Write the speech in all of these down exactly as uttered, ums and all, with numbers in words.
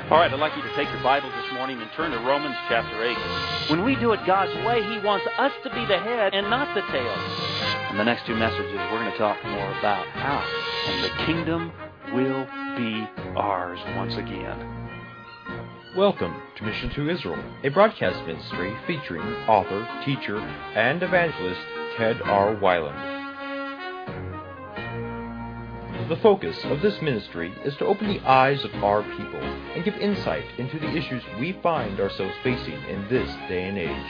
All right, I'd like you to take your Bibles this morning and turn to Romans chapter eight. When we do it God's way, He wants us to be the head and not the tail. In the next two messages, we're going to talk more about how, and the kingdom will be ours once again. Welcome to Mission to Israel, a broadcast ministry featuring author, teacher, and evangelist Ted R. Weiland. The focus of this ministry is to open the eyes of our people and give insight into the issues we find ourselves facing in this day and age.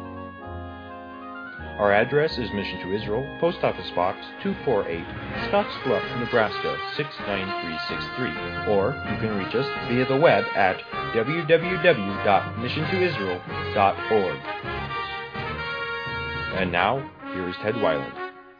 Our address is Mission to Israel, Post Office Box two forty-eight, Scottsbluff, Nebraska six nine three six three, or you can reach us via the web at w w w dot mission to israel dot org. And now, here is Ted Weiland.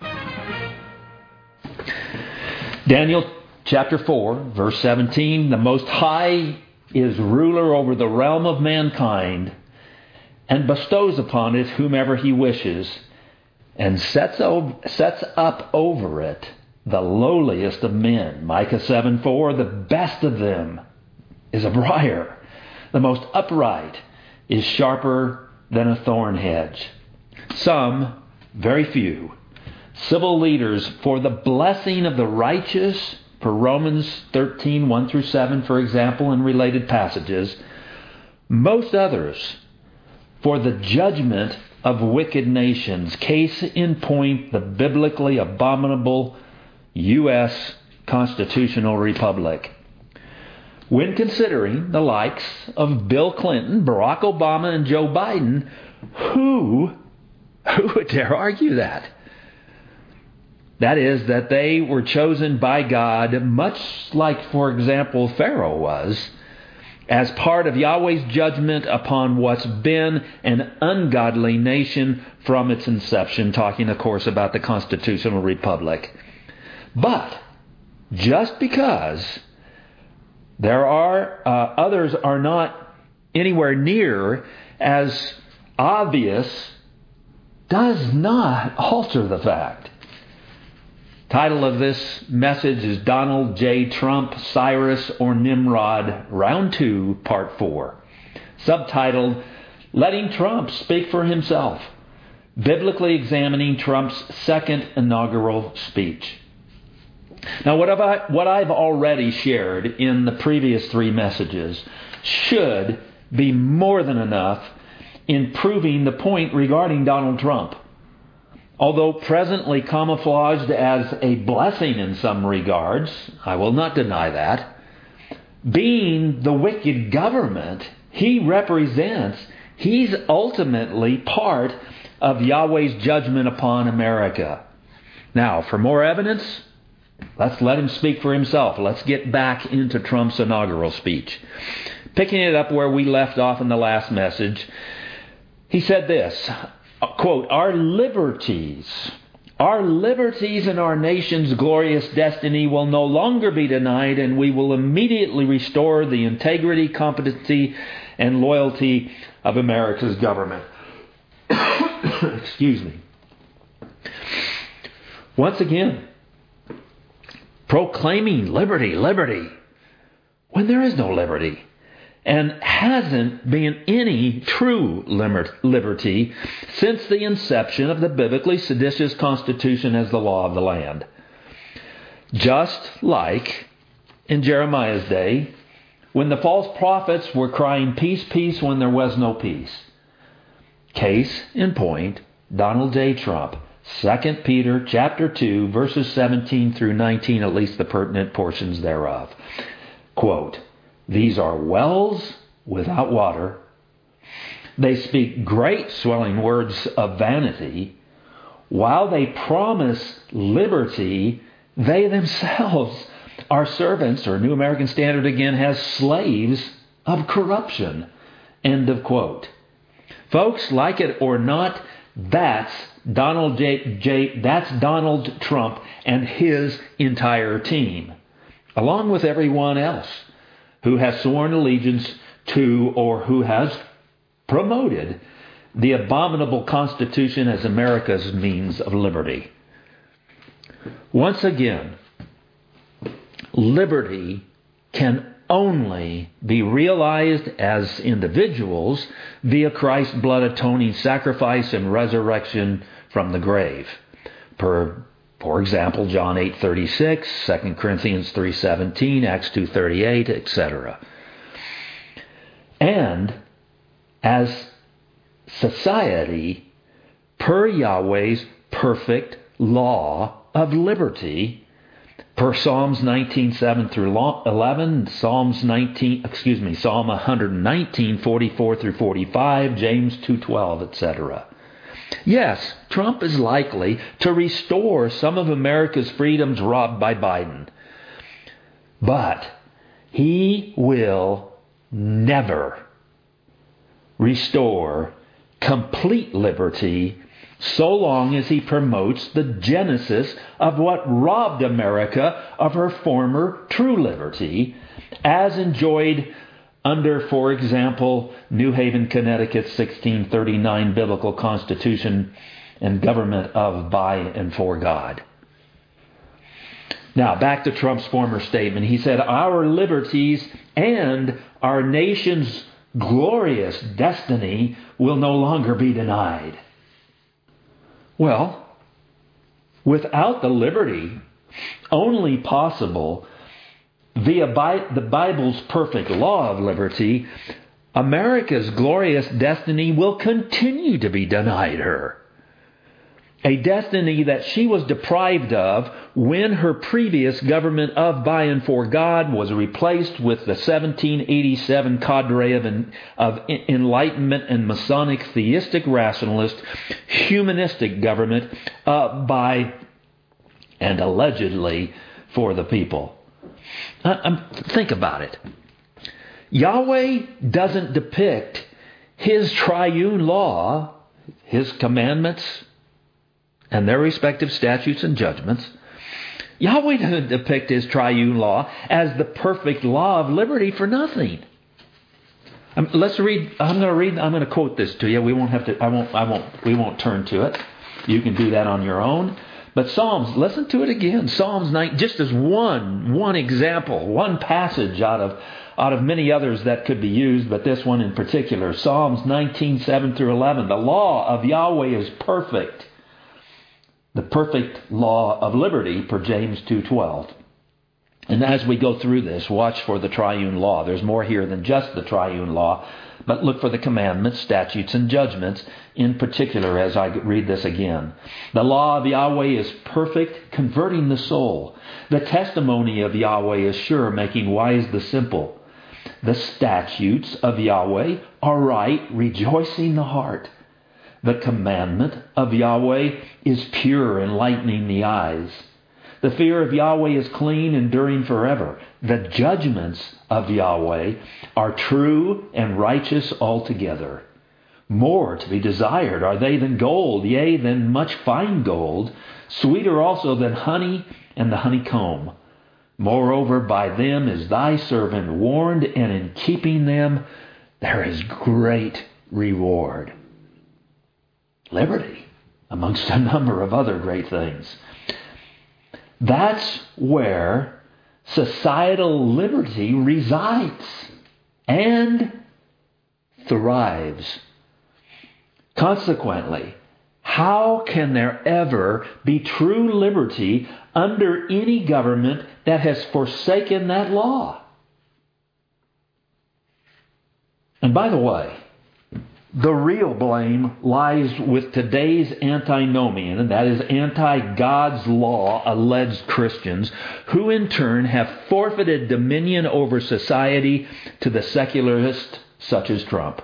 Daniel chapter four, verse seventeen, the Most High is ruler over the realm of mankind and bestows upon it whomever He wishes, and sets, over, sets up over it the lowliest of men. Micah seven four, the best of them is a briar. The most upright is sharper than a thorn hedge. Some, very few, civil leaders for the blessing of the righteous, for Romans thirteen, one through seven, for example, and related passages. Most others for the judgment of wicked nations. Case in point, the biblically abominable U S constitutional republic. When considering the likes of Bill Clinton, Barack Obama, and Joe Biden, who, who would dare argue that? That is, that they were chosen by God, much like, for example, Pharaoh was, as part of Yahweh's judgment upon what's been an ungodly nation from its inception, talking, of course, about the constitutional republic. But just because there are uh, others are not anywhere near as obvious does not alter the fact. Title of this message is Donald J. Trump, Cyrus or Nimrod, Round two, Part four. Subtitled, Letting Trump Speak for Himself. Biblically examining Trump's second inaugural speech. Now, what, have I, what I've already shared in the previous three messages should be more than enough in proving the point regarding Donald Trump. Although presently camouflaged as a blessing in some regards, I will not deny that, being the wicked government he represents, he's ultimately part of Yahweh's judgment upon America. Now, for more evidence, let's let him speak for himself. Let's get back into Trump's inaugural speech. Picking it up where we left off in the last message, he said this, quote, Our liberties, our liberties and our nation's glorious destiny will no longer be denied, and we will immediately restore the integrity, competency, and loyalty of America's government. Excuse me. Once again, proclaiming liberty, liberty, when there is no liberty. And hasn't been any true liberty since the inception of the biblically seditious Constitution as the law of the land. Just like in Jeremiah's day, when the false prophets were crying peace, peace when there was no peace. Case in point, Donald J. Trump, Second Peter chapter two, verses seventeen through nineteen, at least the pertinent portions thereof. Quote, These are wells without water. They speak great swelling words of vanity. While they promise liberty, they themselves are servants, or New American Standard again has slaves of corruption. End of quote. Folks, like it or not, that's Donald J. J. That's Donald Trump and his entire team, along with everyone else who has sworn allegiance to or who has promoted the abominable Constitution as America's means of liberty. Once again, liberty can only be realized as individuals via Christ's blood atoning sacrifice and resurrection from the grave. Per, for example, John eight thirty-six, Second Corinthians three seventeen, Acts two thirty-eight, et cetera. And as society, per Yahweh's perfect law of liberty, per Psalms nineteen, seven through eleven, Psalms nineteen, excuse me, Psalm one nineteen, forty-four through forty-five, James two twelve, et cetera. Yes, Trump is likely to restore some of America's freedoms robbed by Biden. But he will never restore complete liberty so long as he promotes the genesis of what robbed America of her former true liberty, as enjoyed under, for example, New Haven, Connecticut's sixteen thirty-nine biblical constitution and government of, by, and for God. Now, back to Trump's former statement. He said, "Our liberties and our nation's glorious destiny will no longer be denied." Well, without the liberty only possible via Bi- the Bible's perfect law of liberty, America's glorious destiny will continue to be denied her. A destiny that she was deprived of when her previous government of, by, and for God was replaced with the seventeen eighty-seven cadre of, of Enlightenment and Masonic theistic rationalist humanistic government of, by, and allegedly for the people. Uh, think about it. Yahweh doesn't depict His triune law, His commandments, and their respective statutes and judgments. Yahweh doesn't depict His triune law as the perfect law of liberty for nothing. Um, let's read. I'm going to read. I'm going to quote this to you. We won't have to. I won't. I won't. We won't turn to it. You can do that on your own. But Psalms. Listen to it again. Psalms nine. Just as one one example, one passage out of out of many others that could be used, but this one in particular. Psalms nineteen, seven through eleven. The law of Yahweh is perfect. The perfect law of liberty, per James two twelve. And as we go through this, watch for the triune law. There's more here than just the triune law, but look for the commandments, statutes, and judgments in particular as I read this again. The law of Yahweh is perfect, converting the soul. The testimony of Yahweh is sure, making wise the simple. The statutes of Yahweh are right, rejoicing the heart. The commandment of Yahweh is pure, enlightening the eyes. The fear of Yahweh is clean, enduring forever. The judgments of Yahweh are true and righteous altogether. More to be desired are they than gold, yea, than much fine gold, sweeter also than honey and the honeycomb. Moreover, by them is thy servant warned, and in keeping them there is great reward. Liberty, amongst a number of other great things. That's where societal liberty resides and thrives. Consequently, how can there ever be true liberty under any government that has forsaken that law? And by the way, the real blame lies with today's antinomian, and that is anti-God's law alleged Christians, who in turn have forfeited dominion over society to the secularists such as Trump.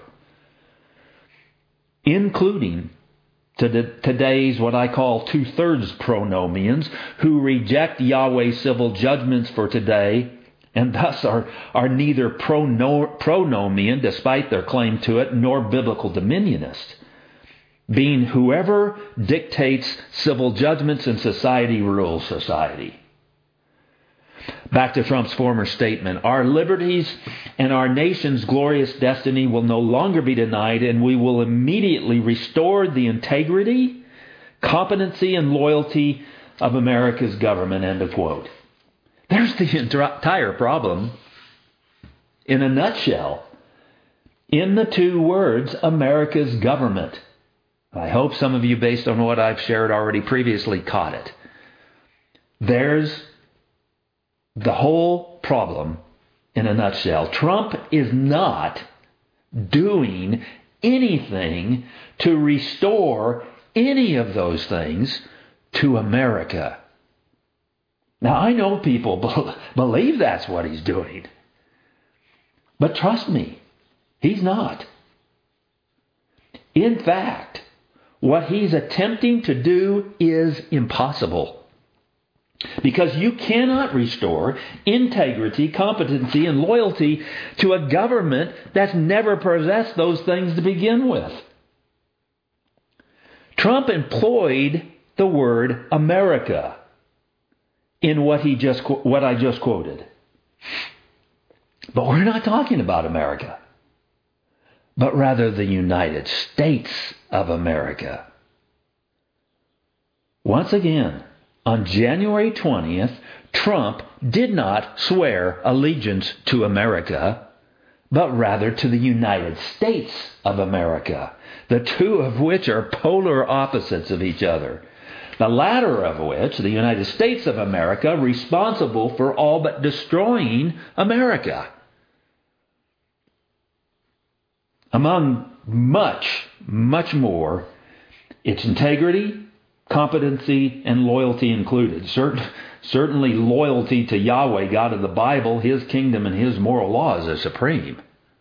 Including to the, today's what I call two-thirds pronomians, who reject Yahweh's civil judgments for today, and thus are, are neither prono, pronomian, despite their claim to it, nor biblical dominionist, being whoever dictates civil judgments and society rules society. Back to Trump's former statement, our liberties and our nation's glorious destiny will no longer be denied, and we will immediately restore the integrity, competency, and loyalty of America's government, end of quote. There's the entire problem in a nutshell in the two words, America's government. I hope some of you, based on what I've shared already previously, caught it. There's the whole problem in a nutshell. Trump is not doing anything to restore any of those things to America. Now, I know people believe that's what he's doing. But trust me, he's not. In fact, what he's attempting to do is impossible. Because you cannot restore integrity, competency, and loyalty to a government that's never possessed those things to begin with. Trump employed the word America in what he just what I just quoted. But we're not talking about America, but rather the United States of America. Once again, on January twentieth, Trump did not swear allegiance to America, but rather to the United States of America, the two of which are polar opposites of each other. The latter of which, the United States of America, responsible for all but destroying America. Among much, much more, its integrity, competency, and loyalty included. Cert- certainly loyalty to Yahweh, God of the Bible, His kingdom, and His moral laws are supreme.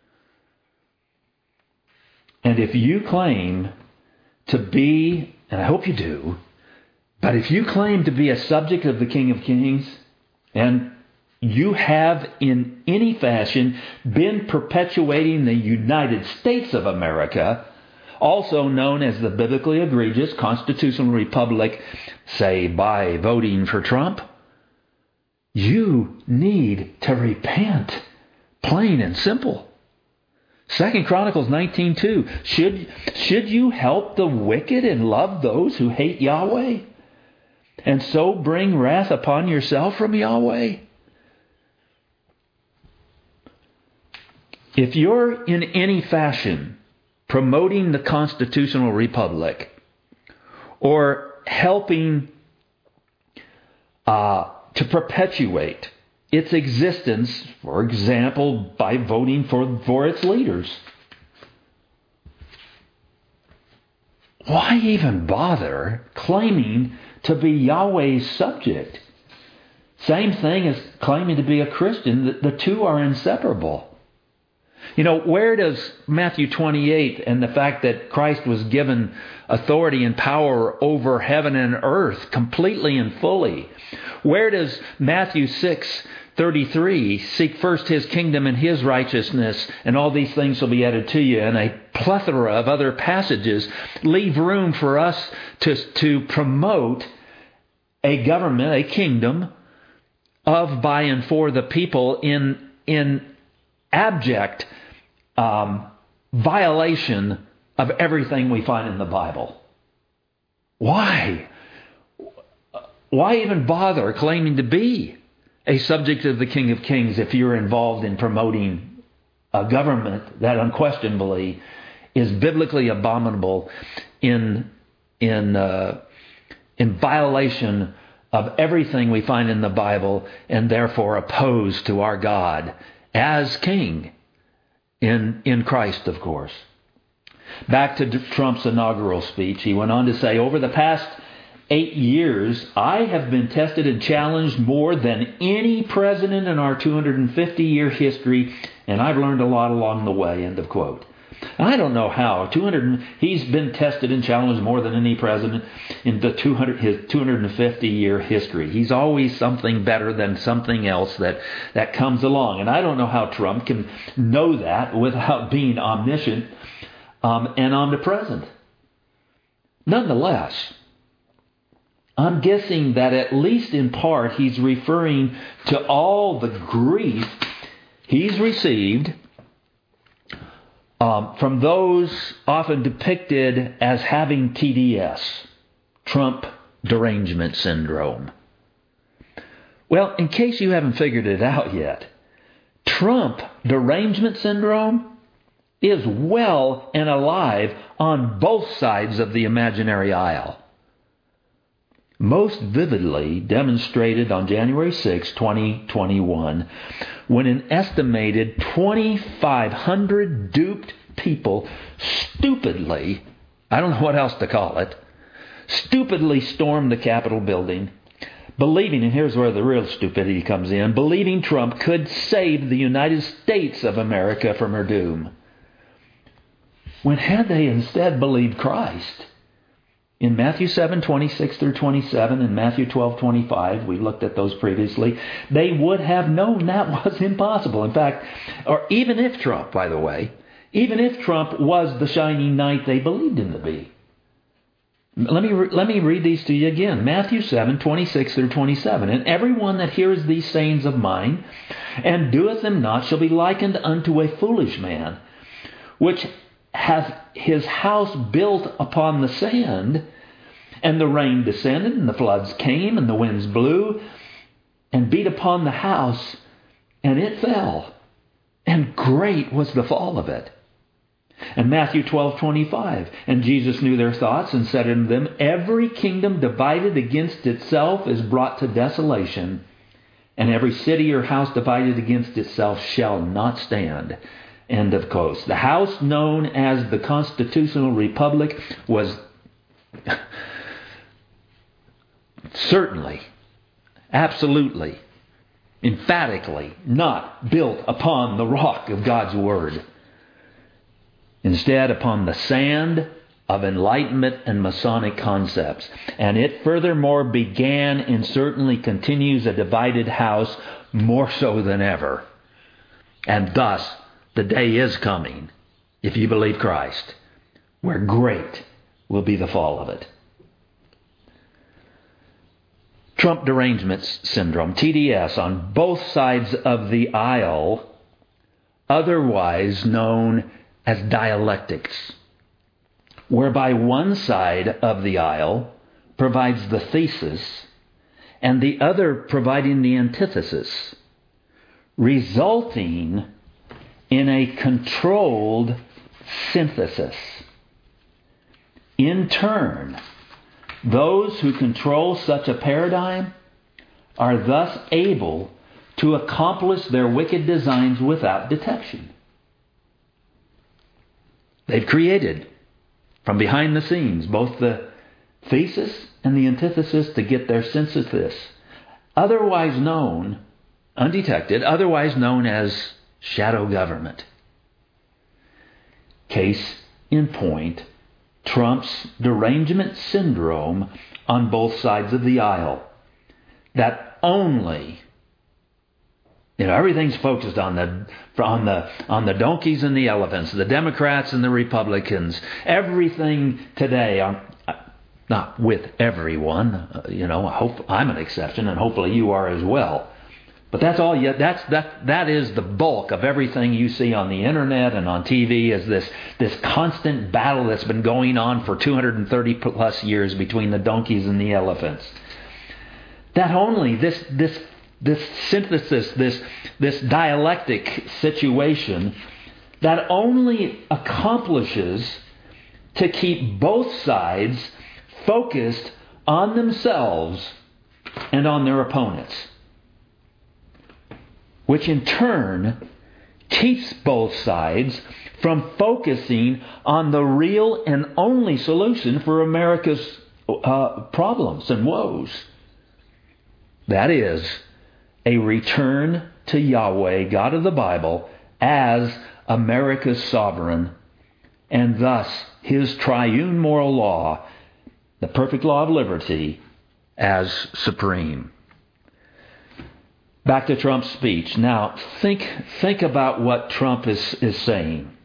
And if you claim to be, and I hope you do, but if you claim to be a subject of the King of Kings, and you have in any fashion been perpetuating the United States of America, also known as the biblically egregious constitutional republic, say by voting for Trump, you need to repent, plain and simple. Second Chronicles nineteen two. Should, should you help the wicked and love those who hate Yahweh, and so bring wrath upon yourself from Yahweh? If you're in any fashion promoting the constitutional republic or helping uh, to perpetuate its existence, for example, by voting for, for its leaders, why even bother claiming to be Yahweh's subject? Same thing as claiming to be a Christian. The, the two are inseparable. You know, where does Matthew twenty-eight and the fact that Christ was given authority and power over heaven and earth completely and fully, where does Matthew six thirty-three, seek first His kingdom and His righteousness, and all these things will be added to you, and a plethora of other passages leave room for us to, to promote a government, a kingdom of, by, and for the people in, in abject um, violation of everything we find in the Bible? Why? Why even bother claiming to be a subject of the King of Kings if you're involved in promoting a government that unquestionably is biblically abominable in in uh, in violation of everything we find in the Bible, and therefore opposed to our God as King in in Christ, of course. Back to Trump's inaugural speech, he went on to say, over the past eight years, I have been tested and challenged more than any president in our two hundred fifty year history, and I've learned a lot along the way, end of quote. I don't know how. two hundred He's been tested and challenged more than any president in the two hundred his two hundred fifty year history. He's always something better than something else that, that comes along. And I don't know how Trump can know that without being omniscient um, and omnipresent. Nonetheless, I'm guessing that at least in part he's referring to all the grief he's received Um, from those often depicted as having T D S, Trump derangement syndrome. Well, in case you haven't figured it out yet, Trump derangement syndrome is well and alive on both sides of the imaginary aisle. Most vividly demonstrated on January sixth, twenty twenty-one, when an estimated twenty-five hundred duped people stupidly, I don't know what else to call it, stupidly stormed the Capitol building, believing, and here's where the real stupidity comes in, believing Trump could save the United States of America from her doom. When had they instead believed Christ? In Matthew seven, twenty-six through twenty-seven and Matthew twelve, twenty-five, we looked at those previously, they would have known that was impossible. In fact, or even if Trump, by the way, even if Trump was the shining knight they believed him to be. Let me, re- let me read these to you again. Matthew seven, twenty-six through twenty-seven. And everyone that hears these sayings of mine, and doeth them not, shall be likened unto a foolish man, which hath his house built upon the sand, and the rain descended, and the floods came, and the winds blew, and beat upon the house, and it fell. And great was the fall of it. And Matthew twelve, twenty-five. And Jesus knew their thoughts, and said unto them, every kingdom divided against itself is brought to desolation, and every city or house divided against itself shall not stand. End of quotes. The house known as the Constitutional Republic was certainly, absolutely, emphatically not built upon the rock of God's Word. Instead, upon the sand of Enlightenment and Masonic concepts. And it furthermore began and certainly continues a divided house more so than ever. And thus, the day is coming, if you believe Christ, where great will be the fall of it. Trump derangement syndrome, T D S, on both sides of the aisle, otherwise known as dialectics, whereby one side of the aisle provides the thesis and the other providing the antithesis, resulting in a controlled synthesis. In turn, those who control such a paradigm are thus able to accomplish their wicked designs without detection. They've created, from behind the scenes, both the thesis and the antithesis to get their synthesis, otherwise known, undetected, otherwise known as shadow government. Case in point, Trump's derangement syndrome on both sides of the aisle. That only, you know, everything's focused on the on the on the donkeys and the elephants, the Democrats and the Republicans. Everything today, on, not with everyone, uh, you know. I hope I'm an exception, and hopefully you are as well. But that's all. You, that's that. That is the bulk of everything you see on the internet and on T V. Is this this constant battle that's been going on for two hundred thirty plus years between the donkeys and the elephants? That only this this this synthesis, this this dialectic situation, that only accomplishes to keep both sides focused on themselves and on their opponents, which in turn keeps both sides from focusing on the real and only solution for America's uh, problems and woes. That is, a return to Yahweh, God of the Bible, as America's sovereign, and thus His triune moral law, the perfect law of liberty, as supreme. Back to Trump's speech. Now, think think about what Trump is, is saying.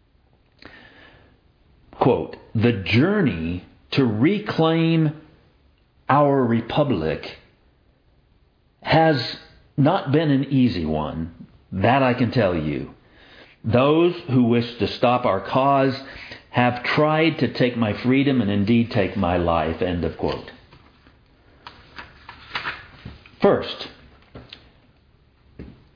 Quote, the journey to reclaim our republic has not been an easy one. That I can tell you. Those who wish to stop our cause have tried to take my freedom and indeed take my life. End of quote.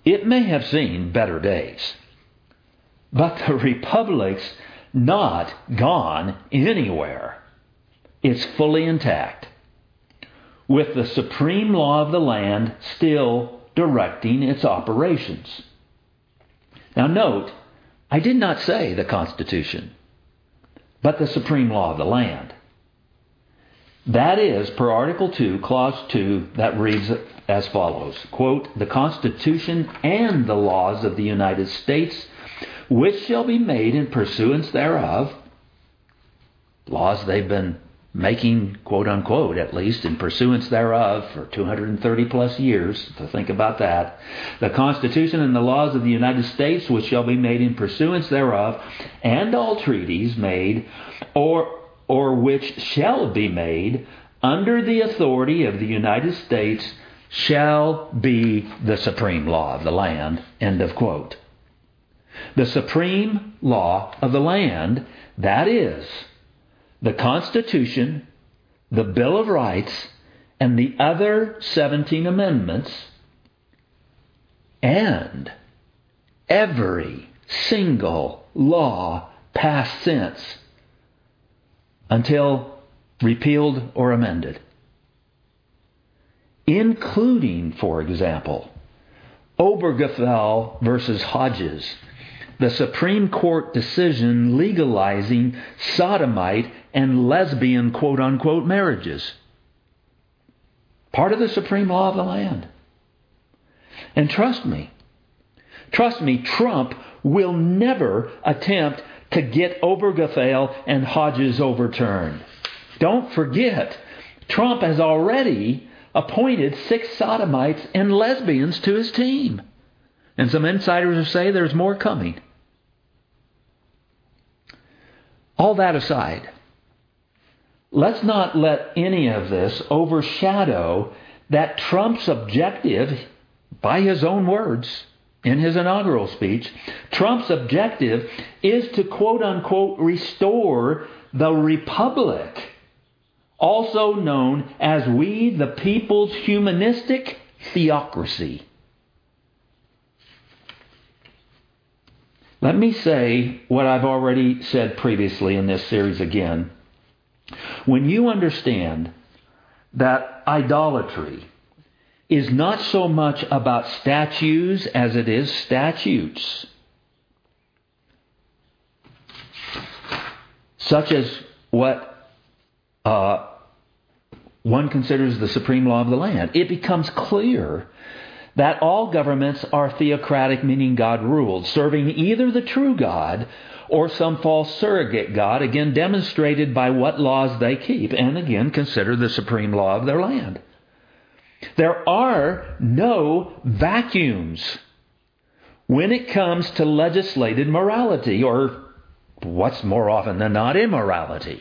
It may have seen better days, but the republic's not gone anywhere. It's fully intact, with the supreme law of the land still directing its operations. Now note, I did not say the Constitution, but the supreme law of the land. That is, per Article two, Clause two, that reads as follows, quote, "The Constitution and the laws of the United States, which shall be made in pursuance thereof," laws they've been making, quote unquote, at least, in pursuance thereof for two hundred thirty plus years, to think about that. "The Constitution and the laws of the United States, which shall be made in pursuance thereof, and all treaties made, or or which shall be made under the authority of the United States, shall be the supreme law of the land." End of quote. The supreme law of the land, that is, the Constitution, the Bill of Rights, and the other seventeen amendments, and every single law passed since, until repealed or amended, including, for example, Obergefell versus Hodges, the Supreme Court decision legalizing sodomite and lesbian quote-unquote marriages. Part of the supreme law of the land. And trust me, trust me, Trump will never attempt to get Obergefell and Hodges overturned. Don't forget, Trump has already appointed six sodomites and lesbians to his team. And some insiders say there's more coming. All that aside, let's not let any of this overshadow that Trump's objective, by his own words, in his inaugural speech, Trump's objective is to quote-unquote restore the republic, also known as we the people's humanistic theocracy. Let me say what I've already said previously in this series again. When you understand that idolatry is not so much about statues as it is statutes, such as what uh, one considers the supreme law of the land, it becomes clear that all governments are theocratic, meaning God-ruled, serving either the true God or some false surrogate God, again demonstrated by what laws they keep, and again consider the supreme law of their land. There are no vacuums when it comes to legislated morality, or what's more often than not, immorality.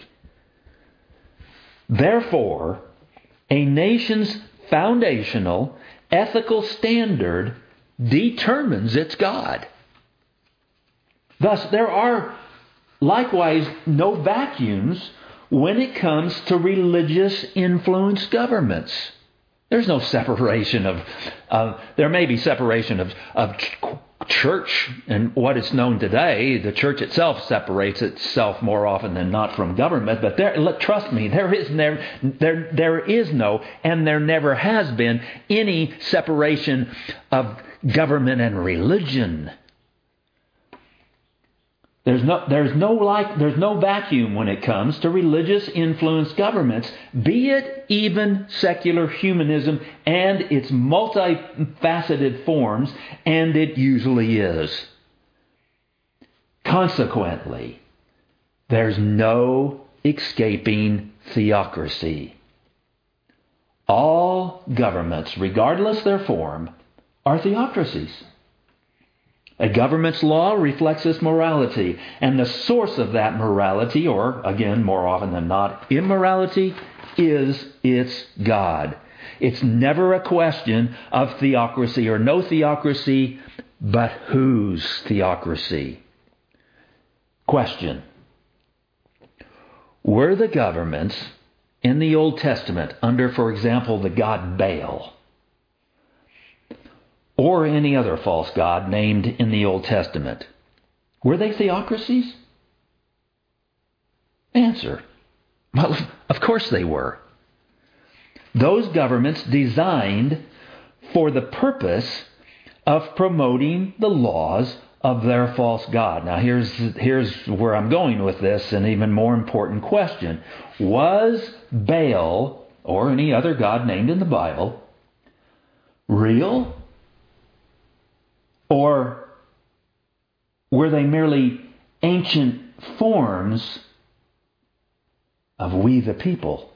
Therefore, a nation's foundational ethical standard determines its God. Thus, there are likewise no vacuums when it comes to religious influenced governments. There's no separation of, uh, there may be separation of, of ch- church and what is known today. The church itself separates itself more often than not from government. But there, trust me, there is never, there, there is no, and there never has been any separation of government and religion. There's no, there's no like, there's no vacuum when it comes to religious influenced governments, be it even secular humanism and its multifaceted forms, and it usually is. Consequently, there's no escaping theocracy. All governments, regardless their form, are theocracies. A government's law reflects its morality, and the source of that morality, or again, more often than not, immorality, is its God. It's never a question of theocracy or no theocracy, but whose theocracy? Question. Were the governments in the Old Testament under, for example, the god Baal, or any other false god named in the Old Testament. Were they theocracies? Answer. Well, of course they were. Those governments designed for the purpose of promoting the laws of their false god. Now here's, here's where I'm going with this, an even more important question. Was Baal, or any other god named in the Bible, real? Or were they merely ancient forms of we the people?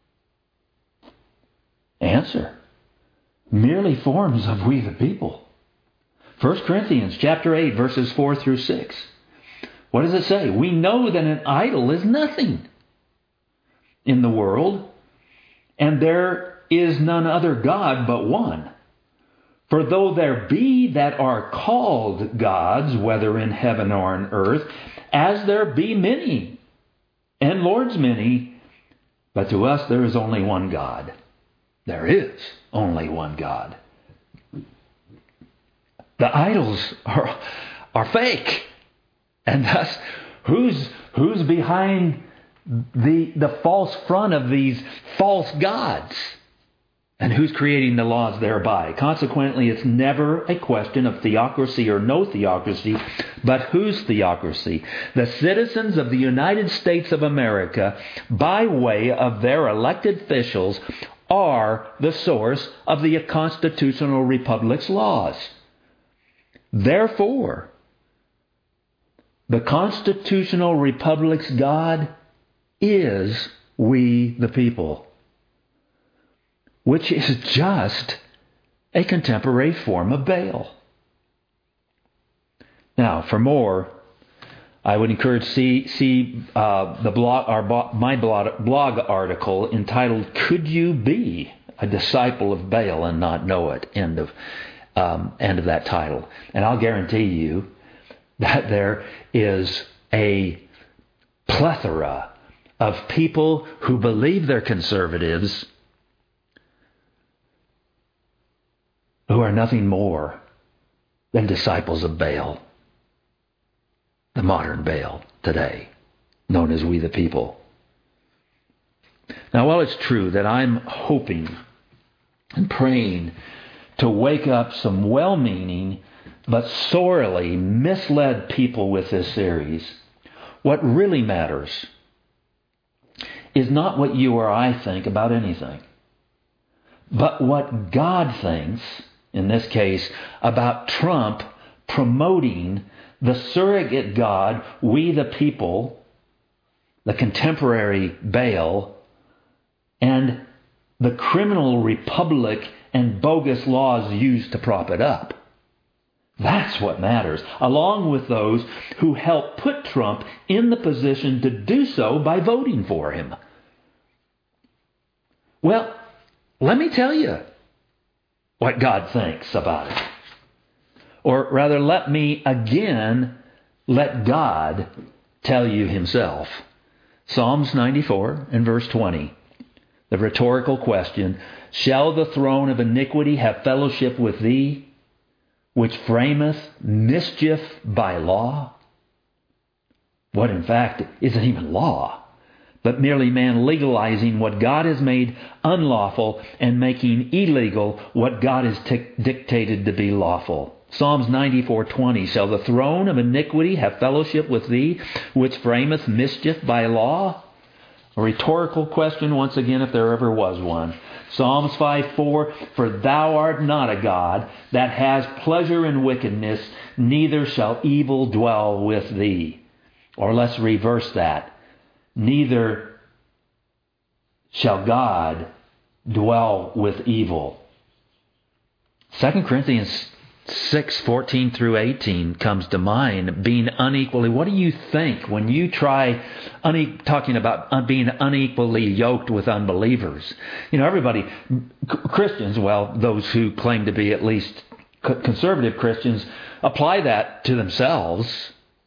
Answer. Merely forms of we the people. First Corinthians chapter eight, verses four through six. What does it say? We know that an idol is nothing in the world, and there is none other God but one. For though there be that are called gods, whether in heaven or on earth, as there be many, and lords many, but to us there is only one God. There is only one God. The idols are, are fake. And thus, who's, who's behind the, the false front of these false gods? And who's creating the laws thereby? Consequently, it's never a question of theocracy or no theocracy, but whose theocracy? The citizens of the United States of America, by way of their elected officials, are the source of the constitutional republic's laws. Therefore, the constitutional republic's God is we the people, which is just a contemporary form of Baal. Now, for more, I would encourage see see uh, the blog, our my blog, blog article entitled "Could You Be a Disciple of Baal and Not Know It?" End of um, end of that title, and I'll guarantee you that there is a plethora of people who believe they're conservatives who are nothing more than disciples of Baal, the modern Baal today, known as we the people. Now, while it's true that I'm hoping and praying to wake up some well-meaning but sorely misled people with this series, what really matters is not what you or I think about anything, but what God thinks, in this case, about Trump promoting the surrogate God, we the people, the contemporary Baal, and the criminal republic and bogus laws used to prop it up. That's what matters, along with those who helped put Trump in the position to do so by voting for him. Well, let me tell you what God thinks about it. Or rather, let me again let God tell you himself. Psalms ninety-four and verse twenty. The rhetorical question, shall the throne of iniquity have fellowship with thee, which frameth mischief by law? What in fact isn't even law, but merely man legalizing what God has made unlawful and making illegal what God has t- dictated to be lawful. Psalms ninety-four twenty, shall the throne of iniquity have fellowship with thee, which frameth mischief by law? A rhetorical question once again, if there ever was one. Psalms five four, for thou art not a God that has pleasure in wickedness, neither shall evil dwell with thee. Or let's reverse that. Neither shall God dwell with evil. Second Corinthians six fourteen through eighteen comes to mind, being unequally. What do you think when you try une, talking about being unequally yoked with unbelievers? You know, everybody, Christians, well, those who claim to be at least conservative Christians, apply that to themselves.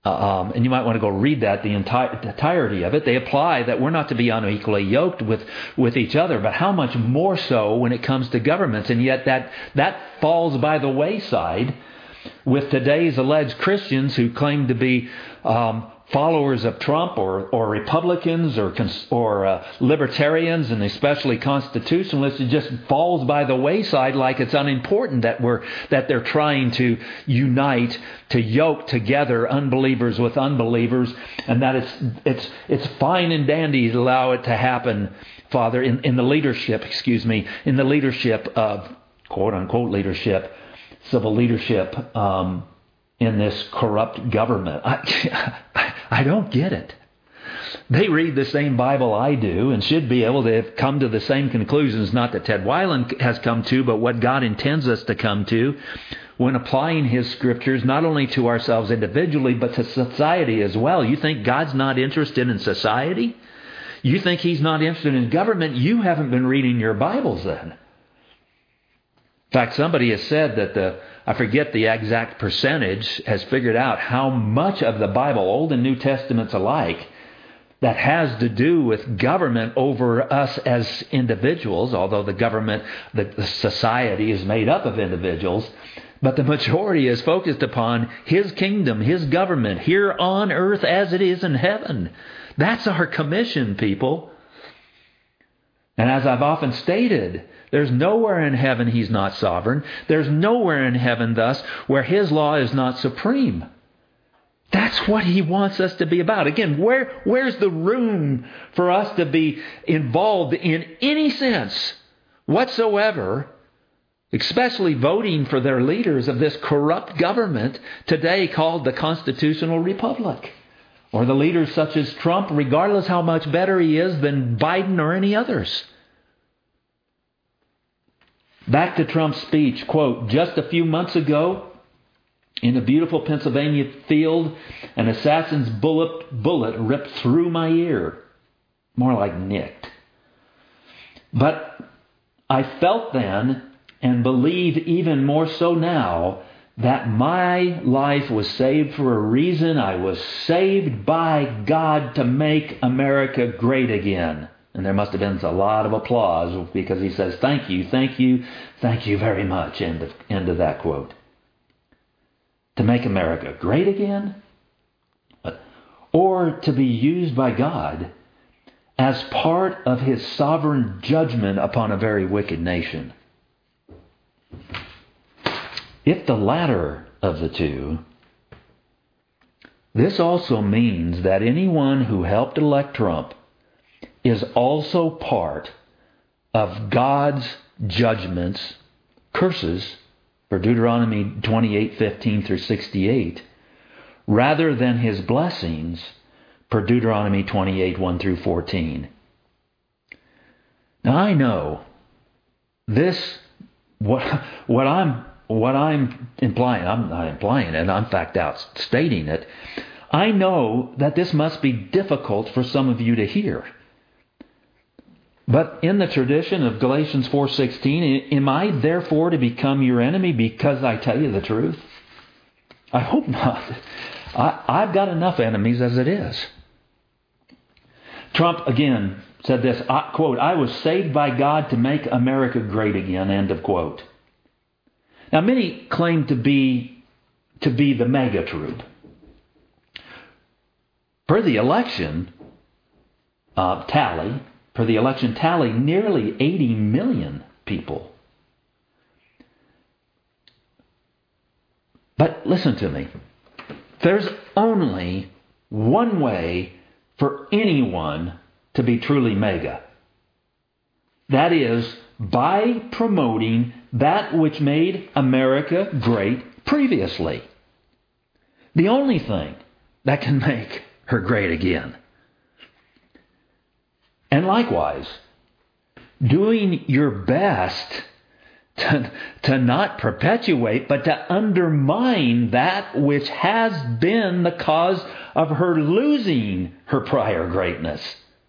Um, and you might want to go read that, the, enti- the entirety of it. They apply that we're not to be unequally yoked with, with each other, but how much more so when it comes to governments. And yet that, that falls by the wayside with today's alleged Christians who claim to be um, followers of Trump or, or Republicans or or uh, libertarians, and especially constitutionalists. It just falls by the wayside like it's unimportant that we're that they're trying to unite, to yoke together unbelievers with unbelievers, and that it's it's it's fine and dandy to allow it to happen, Father, in, in the leadership, excuse me, in the leadership of quote unquote leadership, civil leadership. Um, in this corrupt government. I, I don't get it. They read the same Bible I do and should be able to come to the same conclusions, not that Ted Weiland has come to, but what God intends us to come to when applying His Scriptures, not only to ourselves individually, but to society as well. You think God's not interested in society? You think He's not interested in government? You haven't been reading your Bibles then. In fact, somebody has said that the, I forget the exact percentage, has figured out how much of the Bible, Old and New Testaments alike, that has to do with government over us as individuals, although the government, the, the society is made up of individuals, but the majority is focused upon His kingdom, His government, here on earth as it is in heaven. That's our commission, people. And as I've often stated, there's nowhere in heaven He's not sovereign. There's nowhere in heaven, thus, where His law is not supreme. That's what He wants us to be about. Again, where where's the room for us to be involved in any sense whatsoever, especially voting for their leaders of this corrupt government today called the Constitutional Republic? Or the leaders such as Trump, regardless how much better he is than Biden or any others. Back to Trump's speech, quote, "Just a few months ago, in a beautiful Pennsylvania field, an assassin's bullet, bullet ripped through my ear." More like nicked. "But I felt then, and believe even more so now, that my life was saved for a reason. I was saved by God to make America great again." And there must have been a lot of applause because he says, "Thank you, thank you, thank you very much." End of, end of that quote. To make America great again? Or to be used by God as part of His sovereign judgment upon a very wicked nation? If the latter of the two, this also means that anyone who helped elect Trump is also part of God's judgments, curses, for Deuteronomy twenty-eight fifteen through sixty-eight, rather than His blessings, per Deuteronomy twenty-eight one through fourteen. Now I know this, what, what I'm What I'm implying, I'm not implying it, I'm in fact out stating it. I know that this must be difficult for some of you to hear. But in the tradition of Galatians four sixteen, am I therefore to become your enemy because I tell you the truth? I hope not. I, I've got enough enemies as it is. Trump, again, said this, I, quote, "I was saved by God to make America great again," end of quote. Now, many claim to be to be the mega troop. Per the election uh, tally, per the election tally, nearly eighty million people. But listen to me. There's only one way for anyone to be truly mega. That is by promoting that which made America great previously. The only thing that can make her great again. And likewise, doing your best to, to not perpetuate, but to undermine that which has been the cause of her losing her prior greatness.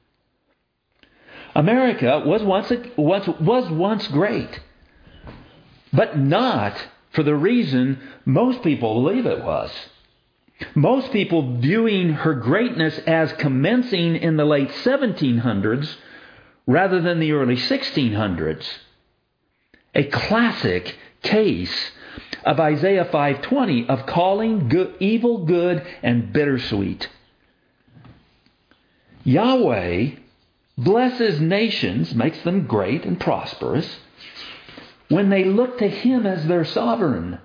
America was once, once, was once great, but not for the reason most people believe it was. Most people viewing her greatness as commencing in the late seventeen hundreds rather than the early sixteen hundreds. A classic case of Isaiah five twenty, of calling good, evil good and bittersweet. Yahweh blesses nations, makes them great and prosperous, when they look to Him as their sovereign.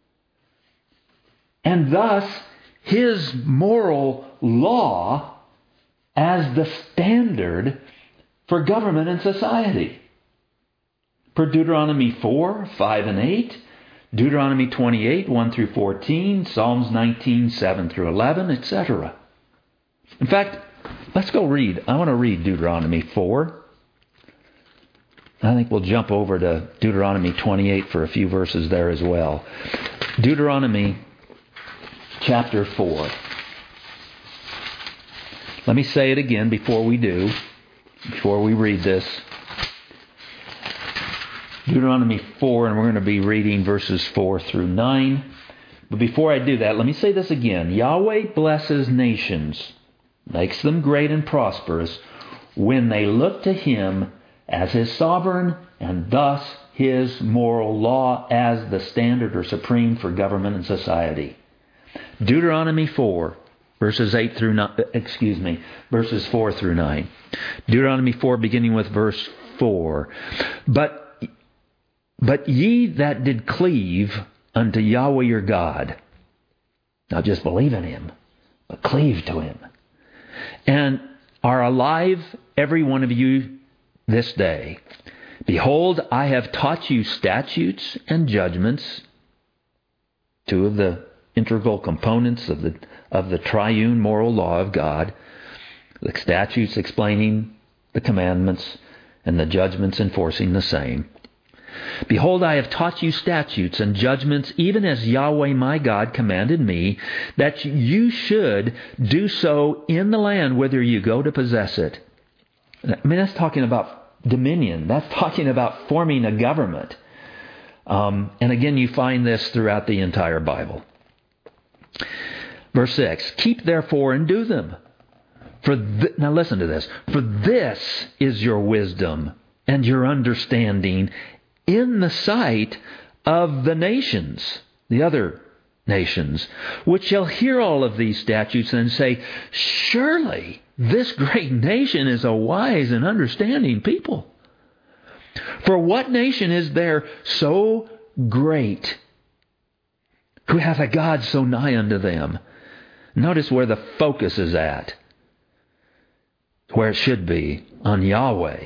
And thus, His moral law as the standard for government and society. Per Deuteronomy four, five and eight, Deuteronomy twenty-eight, one through fourteen, Psalms nineteen, seven through eleven, et cetera. In fact, let's go read. I want to read Deuteronomy four. I think we'll jump over to Deuteronomy twenty-eight for a few verses there as well. Deuteronomy chapter four. Let me say it again before we do, before we read this. Deuteronomy four, and we're going to be reading verses four through nine. But before I do that, let me say this again. Yahweh blesses nations, makes them great and prosperous, when they look to Him as His sovereign, and thus His moral law as the standard or supreme for government and society. Deuteronomy four, verses eight through nine, excuse me, verses four through nine. Deuteronomy four, beginning with verse four. But But ye that did cleave unto Yahweh your God, not just believe in Him, but cleave to Him, and are alive, every one of you, this day. Behold, I have taught you statutes and judgments, two of the integral components of the of the triune moral law of God, the statutes explaining the commandments, and the judgments enforcing the same. Behold, I have taught you statutes and judgments, even as Yahweh my God commanded me, that you should do so in the land whither you go to possess it. I mean, that's talking about dominion. That's talking about forming a government. Um, and again, you find this throughout the entire Bible. Verse six, keep therefore and do them. For th- Now listen to this. For this is your wisdom and your understanding in the sight of the nations, the other nations, which shall hear all of these statutes and say, surely this great nation is a wise and understanding people. For what nation is there so great, who hath a God so nigh unto them? Notice where the focus is at, where it should be, on Yahweh.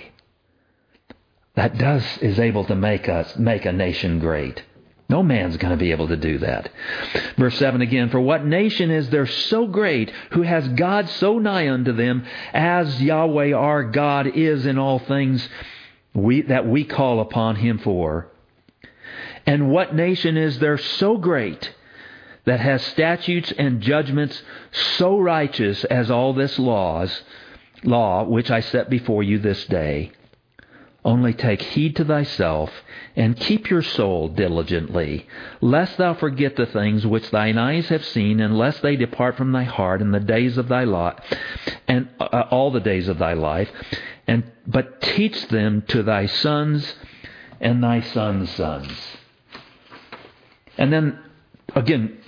That does is able to make us make a nation great. No man's going to be able to do that. Verse seven again, for what nation is there so great, who has God so nigh unto them, as Yahweh our God is in all things we, that we call upon Him for? And what nation is there so great, that has statutes and judgments so righteous as all this laws, law which I set before you this day? Only take heed to thyself, and keep your soul diligently, lest thou forget the things which thine eyes have seen, and lest they depart from thy heart in the days of thy lot, and uh, all the days of thy life. And but teach them to thy sons and thy sons' sons. And then again,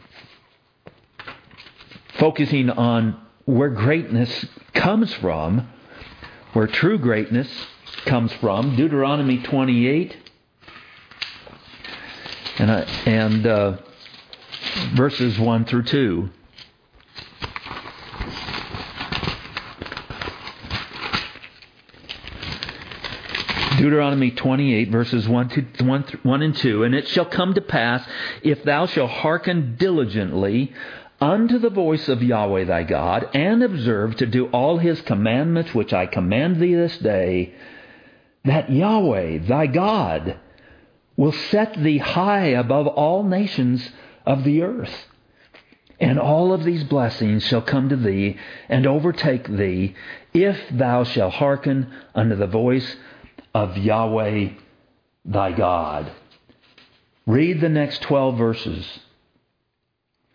focusing on where greatness comes from, where true greatness comes from, Deuteronomy twenty-eight and, uh, and uh, verses one through two. Deuteronomy twenty-eight, verses one, to, one, one and two. And it shall come to pass, if thou shalt hearken diligently unto the voice of Yahweh thy God, and observe to do all His commandments which I command thee this day, that Yahweh thy God will set thee high above all nations of the earth. And all of these blessings shall come to thee and overtake thee, if thou shalt hearken unto the voice of Yahweh thy God. Read the next twelve verses.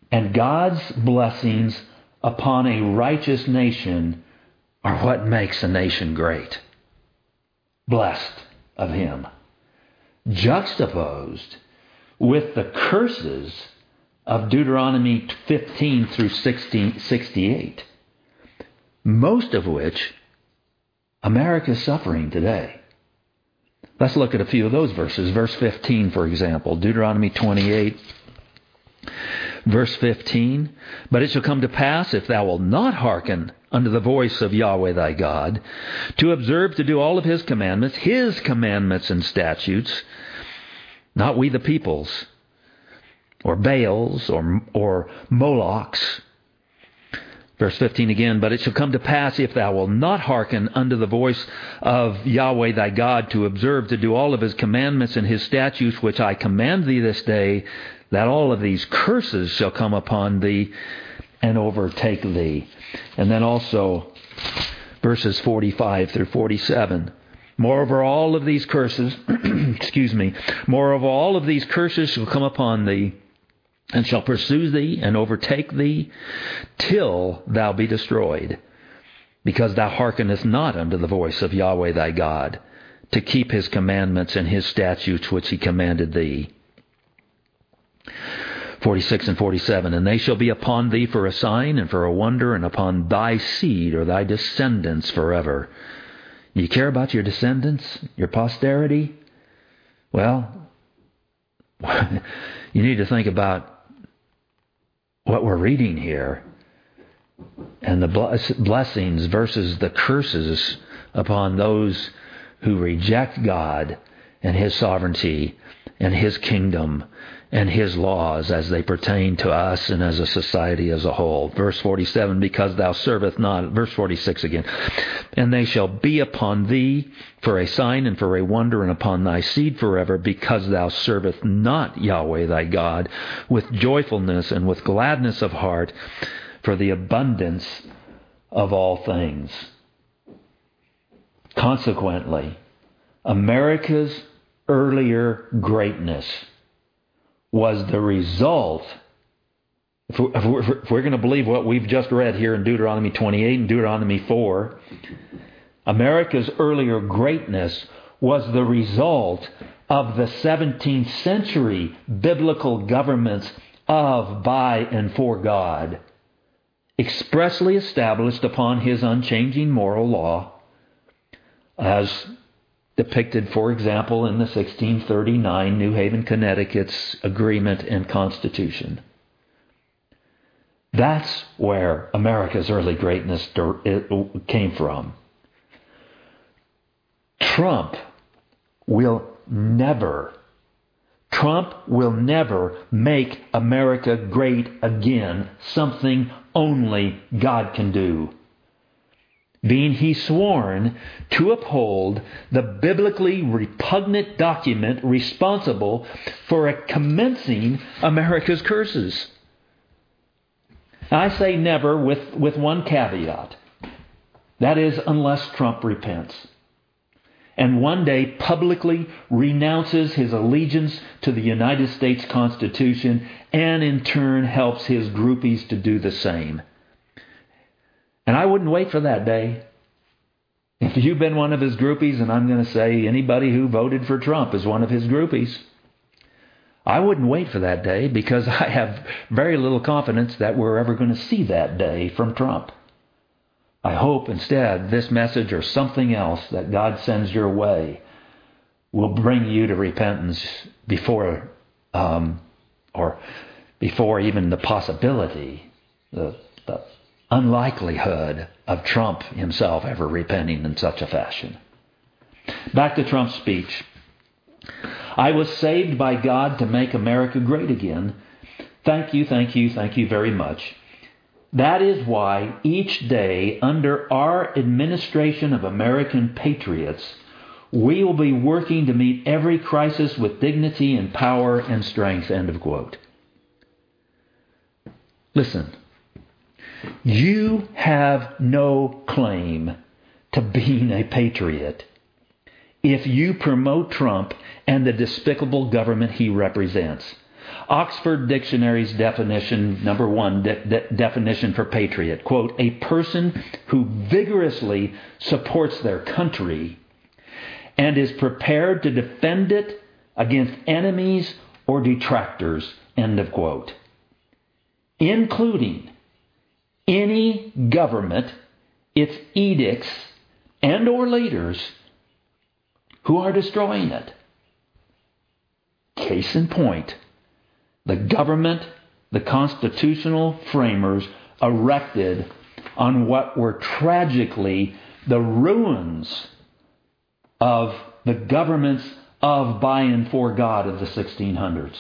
and God's blessings upon a righteous nation are what makes a nation great. Blessed of Him. Juxtaposed with the curses of Deuteronomy fifteen through sixty-eight, most of which America is suffering today. Let's look at a few of those verses. Verse fifteen, for example, Deuteronomy twenty-eight, verse fifteen. But it shall come to pass, if thou wilt not hearken unto the voice of Yahweh thy God, to observe to do all of His commandments, His commandments and statutes, not we the peoples, or Baals, or, or Molochs. Verse fifteen again, but it shall come to pass, if thou wilt not hearken unto the voice of Yahweh thy God, to observe to do all of His commandments and His statutes, which I command thee this day, that all of these curses shall come upon thee and overtake thee. And then also verses forty-five through forty-seven. Moreover, all of these curses, excuse me, moreover, all of these curses shall come upon thee, and shall pursue thee and overtake thee, till thou be destroyed, because thou hearkenest not unto the voice of Yahweh thy God, to keep His commandments and His statutes which He commanded thee. forty-six and forty-seven, and they shall be upon thee for a sign and for a wonder, and upon thy seed or thy descendants forever. You care about your descendants, your posterity? Well, you need to think about what we're reading here and the blessings versus the curses upon those who reject God and His sovereignty and His kingdom and His laws as they pertain to us and as a society as a whole. Verse forty-seven, because thou servest not. Verse forty-six again. And they shall be upon thee for a sign and for a wonder, and upon thy seed forever, because thou servest not Yahweh thy God with joyfulness and with gladness of heart, for the abundance of all things. Consequently, America's earlier greatness was the result, if we're, if we're, if we're going to believe what we've just read here in Deuteronomy twenty-eight and Deuteronomy four, America's earlier greatness was the result of the seventeenth century biblical governments of, by, and for God, expressly established upon His unchanging moral law, as depicted, for example, in the sixteen thirty-nine New Haven, Connecticut's Agreement and Constitution. That's where America's early greatness came from. Trump will never, Trump will never make America great again, something only God can do. Being he sworn to uphold the biblically repugnant document responsible for commencing America's curses. I say never with, with one caveat. That is, unless Trump repents and one day publicly renounces his allegiance to the United States Constitution and in turn helps his groupies to do the same. And I wouldn't wait for that day. If you've been one of his groupies, and I'm going to say anybody who voted for Trump is one of his groupies, I wouldn't wait for that day, because I have very little confidence that we're ever going to see that day from Trump. I hope instead this message or something else that God sends your way will bring you to repentance before, um, or before even the possibility, the, the unlikelihood of Trump himself ever repenting in such a fashion. Back to Trump's speech. I was saved by God to make America great again. Thank you, thank you, thank you very much. That is why each day under our administration of American patriots, we will be working to meet every crisis with dignity and power and strength. End of quote. Listen, you have no claim to being a patriot if you promote Trump and the despicable government he represents. Oxford Dictionary's definition, number one de- de- definition for patriot, quote, a person who vigorously supports their country and is prepared to defend it against enemies or detractors, end of quote. Including any government, its edicts, and or leaders who are destroying it. Case in point, the government, the constitutional framers erected on what were tragically the ruins of the governments of, by, and for God of the sixteen hundreds.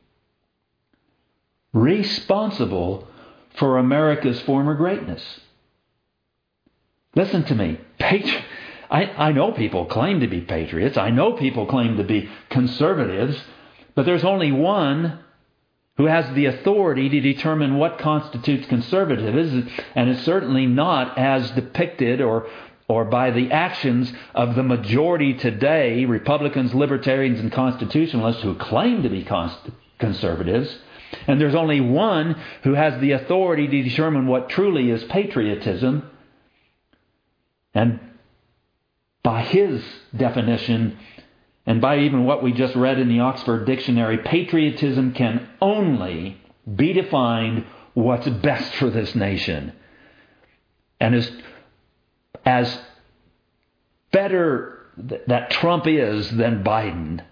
Responsible for America's former greatness. Listen to me. Patri- I, I know people claim to be patriots. I know people claim to be conservatives. But there's only one who has the authority to determine what constitutes conservatism, and it's certainly not as depicted or or by the actions of the majority today, Republicans, Libertarians, and Constitutionalists who claim to be const- conservatives. And there's only one who has the authority to determine what truly is patriotism. And by his definition, and by even what we just read in the Oxford Dictionary, patriotism can only be defined what's best for this nation. And as, as better that Trump is than Biden,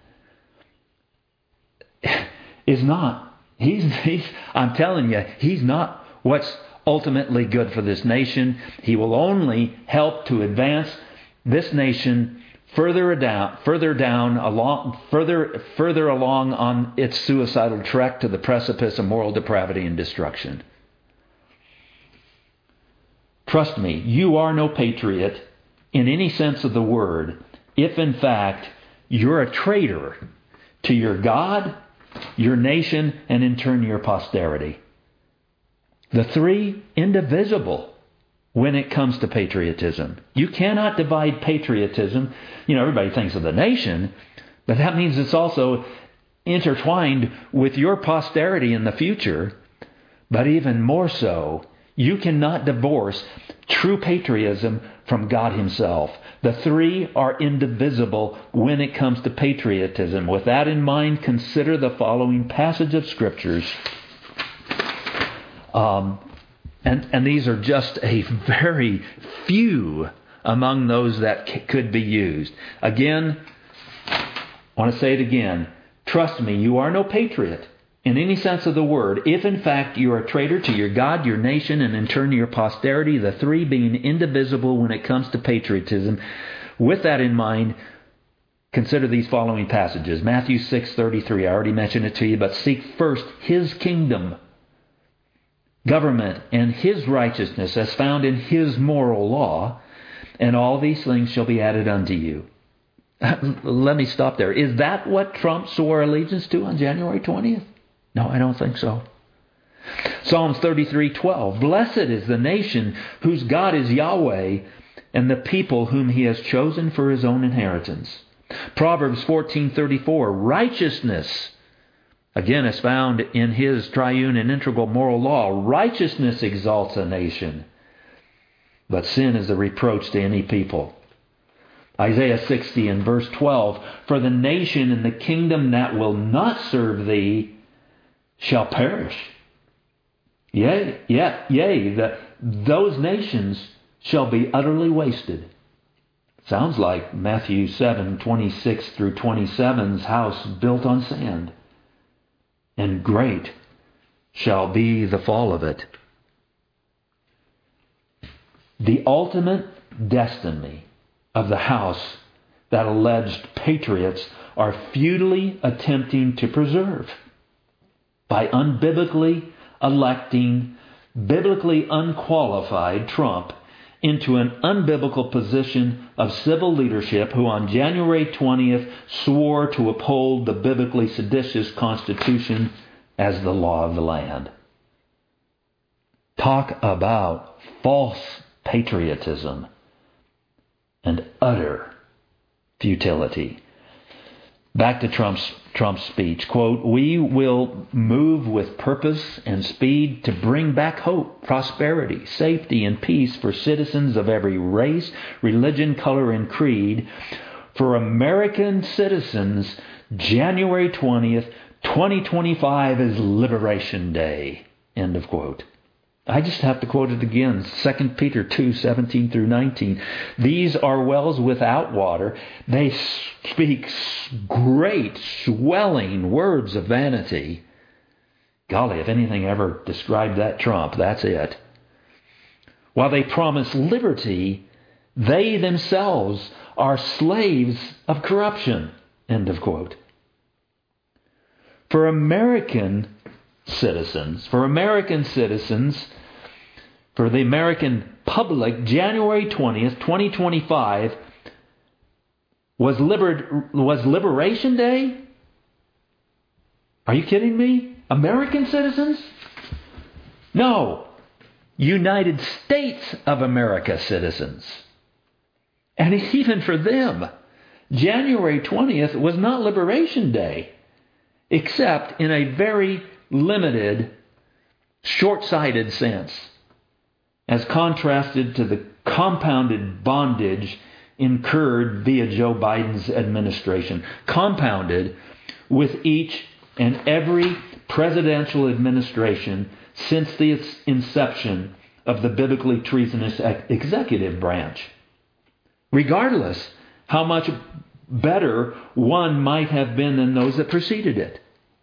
is not. He's, he's, I'm telling you, he's not what's ultimately good for this nation. He will only help to advance this nation further down, further down, along, further, further along on its suicidal trek to the precipice of moral depravity and destruction. Trust me, you are no patriot in any sense of the word if, in fact, you're a traitor to your God, your nation, and in turn your posterity. The three indivisible when it comes to patriotism. You cannot divide patriotism. You know, everybody thinks of the nation, but that means it's also intertwined with your posterity in the future. But even more so, you cannot divorce true patriotism from God Himself. The three are indivisible when it comes to patriotism. With that in mind, consider the following passage of Scriptures. Um, and, and these are just a very few among those that c- could be used. Again, I want to say it again. Trust me, you are no patriot in any sense of the word, if in fact you are a traitor to your God, your nation, and in turn your posterity, the three being indivisible when it comes to patriotism. With that in mind, consider these following passages. Matthew six thirty-three, I already mentioned it to you, but seek first His kingdom, government, and His righteousness as found in His moral law, and all these things shall be added unto you. Let me stop there. Is that what Trump swore allegiance to on January twentieth? No, I don't think so. Psalms thirty-three twelve. Blessed is the nation whose God is Yahweh, and the people whom He has chosen for His own inheritance. Proverbs fourteen thirty-four. Righteousness, again, is found in His triune and integral moral law. Righteousness exalts a nation, but sin is a reproach to any people. Isaiah sixty and verse twelve. For the nation and the kingdom that will not serve Thee shall perish. Yea, yea, yea, the, those nations shall be utterly wasted. Sounds like Matthew seven twenty-six through twenty-seven's house built on sand. And great shall be the fall of it. The ultimate destiny of the house that alleged patriots are futilely attempting to preserve by unbiblically electing biblically unqualified Trump into an unbiblical position of civil leadership, who on January twentieth swore to uphold the biblically seditious Constitution as the law of the land. Talk about false patriotism and utter futility. Back to Trump's Trump's speech, quote, "We will move with purpose and speed to bring back hope, prosperity, safety, and peace for citizens of every race, religion, color, and creed. For American citizens, January twentieth, twenty twenty-five is Liberation Day." End of quote. I just have to quote it again, Second Peter two, seventeen through nineteen. "These are wells without water. They speak great, swelling words of vanity." Golly, if anything ever described that Trump, that's it. "While they promise liberty, they themselves are slaves of corruption." End of quote. For American citizens, for American citizens, for the American public, January twentieth, twenty twenty-five was, liber- was Liberation Day? Are you kidding me? American citizens? No. United States of America citizens. And even for them, January twentieth was not Liberation Day, except in a very limited, short-sighted sense, as contrasted to the compounded bondage incurred via Joe Biden's administration, compounded with each and every presidential administration since the inception of the biblically treasonous executive branch. Regardless how much better one might have been than those that preceded it.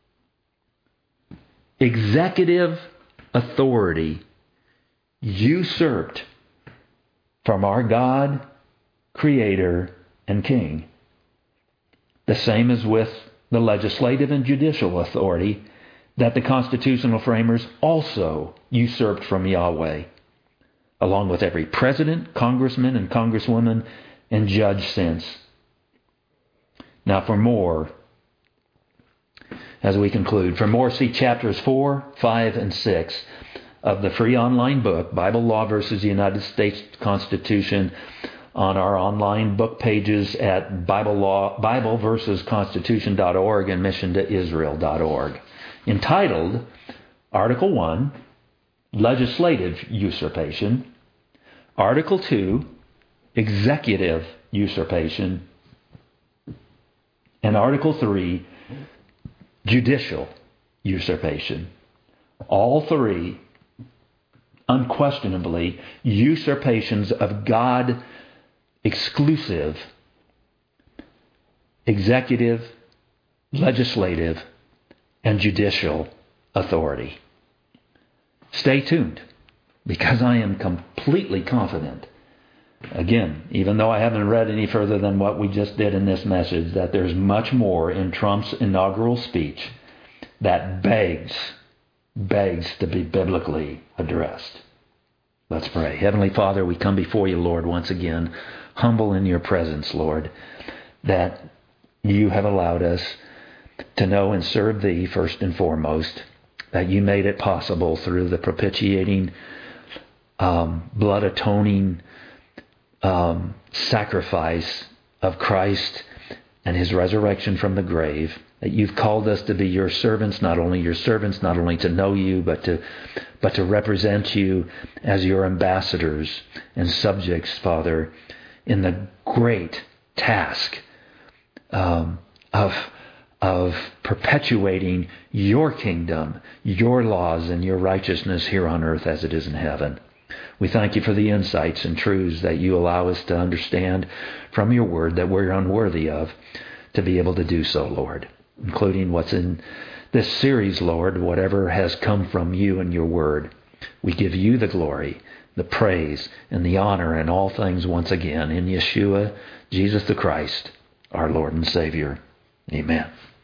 Executive authority usurped from our God, Creator, and King. The same as with the legislative and judicial authority that the constitutional framers also usurped from Yahweh, along with every president, congressman, and congresswoman, and judge since. Now for more, as we conclude, for more, see chapters four, five, and six of the free online book, Bible Law versus the United States Constitution, on our online book pages at Bible Law, Bible versus Constitution dot org and mission to Israel dot org, entitled Article one, Legislative Usurpation, Article two, Executive Usurpation, and Article three, Judicial Usurpation. All three, unquestionably, usurpations of God exclusive executive, legislative, and judicial authority. Stay tuned, because I am completely confident, again, even though I haven't read any further than what we just did in this message, that there's much more in Trump's inaugural speech that begs, begs to be biblically addressed. Let's pray. Heavenly Father, we come before you, Lord, once again, humble in your presence, Lord, that you have allowed us to know and serve thee first and foremost, that you made it possible through the propitiating, um, blood atoning um, sacrifice of Christ and his resurrection from the grave, that you've called us to be your servants, not only your servants, not only to know you, but to but to represent you as your ambassadors and subjects, Father, in the great task um, of of perpetuating your kingdom, your laws, and your righteousness here on earth as it is in heaven. We thank you for the insights and truths that you allow us to understand from your word that we're unworthy of, to be able to do so, Lord, including what's in this series, Lord, whatever has come from you and your word. We give you the glory, the praise, and the honor in all things once again in Yeshua, Jesus the Christ, our Lord and Savior. Amen.